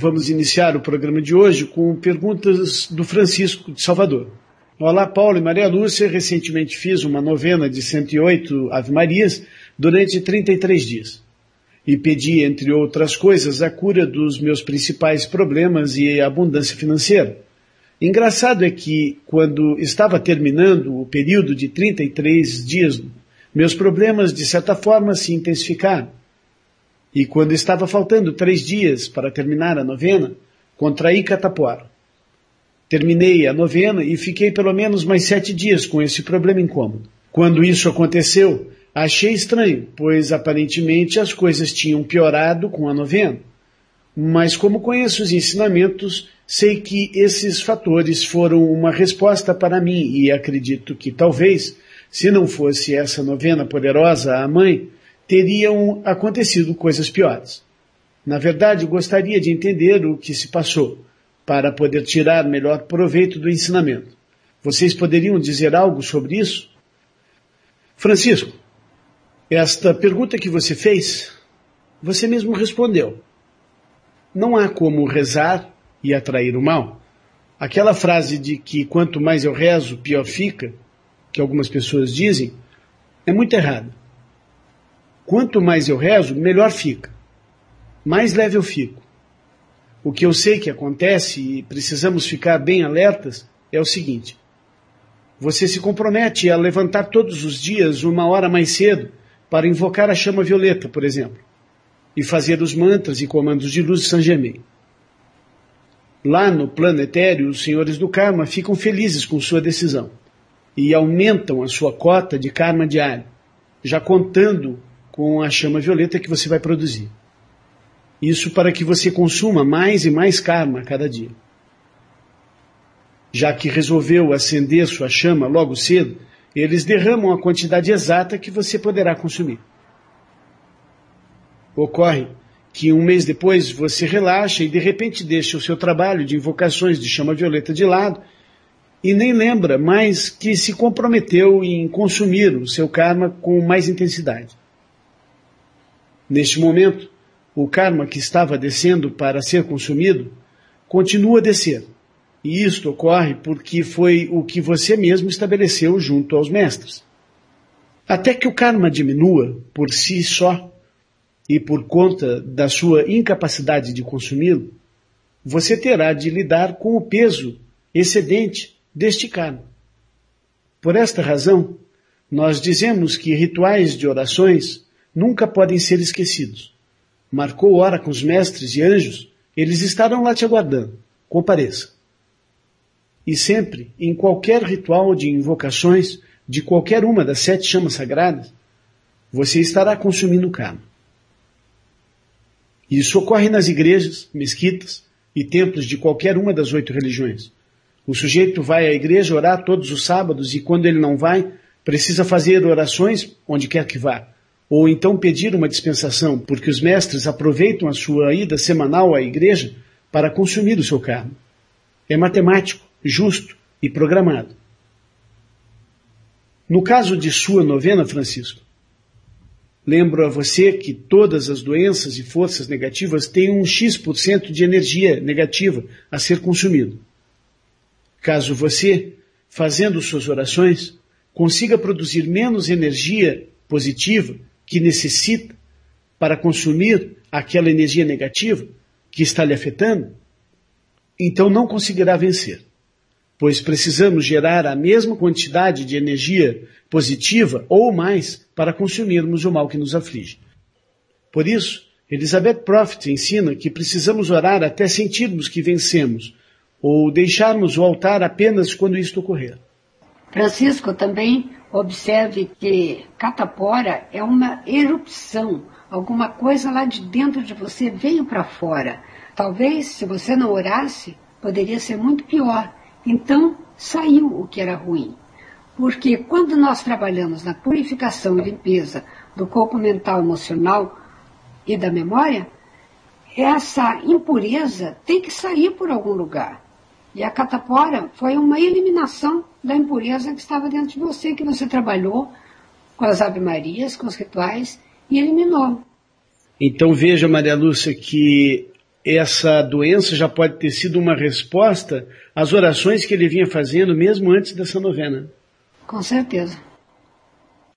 Vamos iniciar o programa de hoje com perguntas do Francisco de Salvador. Olá, Paulo e Maria Lúcia. Recentemente fiz uma novena de 108 Ave-Marias durante 33 dias. E pedi, entre outras coisas, a cura dos meus principais problemas e a abundância financeira. Engraçado é que, quando estava terminando o período de 33 dias, meus problemas, de certa forma, se intensificaram. E quando estava faltando 3 dias para terminar a novena, contraí catapora. Terminei a novena e fiquei pelo menos mais 7 dias com esse problema incômodo. Quando isso aconteceu, achei estranho, pois aparentemente as coisas tinham piorado com a novena. Mas como conheço os ensinamentos, sei que esses fatores foram uma resposta para mim e acredito que talvez, se não fosse essa novena poderosa à Mãe, teriam acontecido coisas piores. Na verdade, gostaria de entender o que se passou, para poder tirar melhor proveito do ensinamento. Vocês poderiam dizer algo sobre isso? Francisco, esta pergunta que você fez, você mesmo respondeu. Não há como rezar e atrair o mal. Aquela frase de que quanto mais eu rezo, pior fica, que algumas pessoas dizem, é muito errada. Quanto mais eu rezo, melhor fica. Mais leve eu fico. O que eu sei que acontece e precisamos ficar bem alertas é o seguinte. Você se compromete a levantar todos os dias 1 hora mais cedo para invocar a chama violeta, por exemplo, e fazer os mantras e comandos de luz de Saint Germain. Lá no plano etéreo, os senhores do karma ficam felizes com sua decisão e aumentam a sua cota de karma diário, já contando com a chama violeta que você vai produzir. Isso para que você consuma mais e mais karma a cada dia. Já que resolveu acender sua chama logo cedo, eles derramam a quantidade exata que você poderá consumir. Ocorre que 1 mês depois você relaxa e de repente deixa o seu trabalho de invocações de chama violeta de lado e nem lembra mais que se comprometeu em consumir o seu karma com mais intensidade. Neste momento, o karma que estava descendo para ser consumido continua a descer. E isto ocorre porque foi o que você mesmo estabeleceu junto aos mestres. Até que o karma diminua por si só e por conta da sua incapacidade de consumi-lo, você terá de lidar com o peso excedente deste karma. Por esta razão, nós dizemos que rituais de orações nunca podem ser esquecidos. Marcou hora com os mestres e anjos, eles estarão lá te aguardando. Compareça. E sempre, em qualquer ritual de invocações, de qualquer uma das 7 chamas sagradas, você estará consumindo karma. Isso ocorre nas igrejas, mesquitas e templos de qualquer uma das 8 religiões. O sujeito vai à igreja orar todos os sábados e quando ele não vai, precisa fazer orações onde quer que vá. Ou então pedir uma dispensação, porque os mestres aproveitam a sua ida semanal à igreja para consumir o seu karma. É matemático, justo e programado. No caso de sua novena, Francisco, lembro a você que todas as doenças e forças negativas têm um X% de energia negativa a ser consumido. Caso você, fazendo suas orações, consiga produzir menos energia positiva que necessita para consumir aquela energia negativa que está lhe afetando, então não conseguirá vencer, pois precisamos gerar a mesma quantidade de energia positiva ou mais para consumirmos o mal que nos aflige. Por isso, Elizabeth Prophet ensina que precisamos orar até sentirmos que vencemos, ou deixarmos o altar apenas quando isto ocorrer. Francisco, também observe que catapora é uma erupção, alguma coisa lá de dentro de você veio para fora. Talvez, se você não orasse, poderia ser muito pior. Então, saiu o que era ruim. Porque quando nós trabalhamos na purificação e limpeza do corpo mental, emocional e da memória, essa impureza tem que sair por algum lugar. E a catapora foi uma eliminação da impureza que estava dentro de você, que você trabalhou com as Ave-Marias, com os rituais, e eliminou. Então veja, Maria Lúcia, que essa doença já pode ter sido uma resposta às orações que ele vinha fazendo mesmo antes dessa novena. Com certeza.